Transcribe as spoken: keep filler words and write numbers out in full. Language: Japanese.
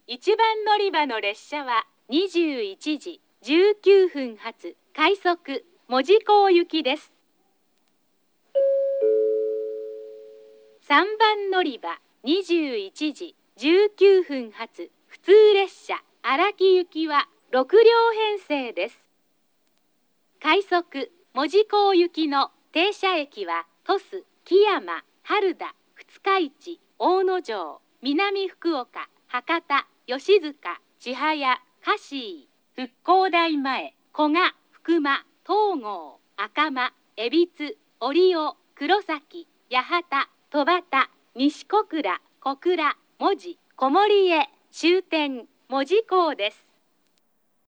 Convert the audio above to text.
一番乗り場の列車はにじゅういちじじゅうきゅうふん発快速門司港行きです。さんばん乗り場にじゅういちじじゅうきゅうふん発普通列車荒木行きはろくりょう編成です。快速門司港行きの停車駅は鳥栖、木山、原田、二日市、大野城、南福岡、博多、吉塚、千早、香椎、復興台前、古賀、福間、東郷、赤間、恵比寿、折尾、黒崎、八幡、戸端、西小倉、小倉、門司、小森へ終点、門司港です。